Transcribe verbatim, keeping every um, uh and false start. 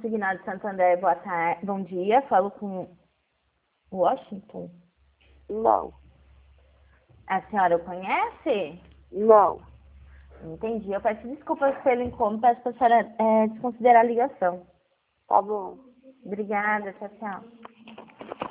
Consignado Santander, boa tarde. Bom dia, falo com Washington. Não. A senhora o conhece? Não. Entendi. Eu peço desculpas pelo incômodo, peço para a senhora é, desconsiderar a ligação. Tá bom. Obrigada, tchau, tchau.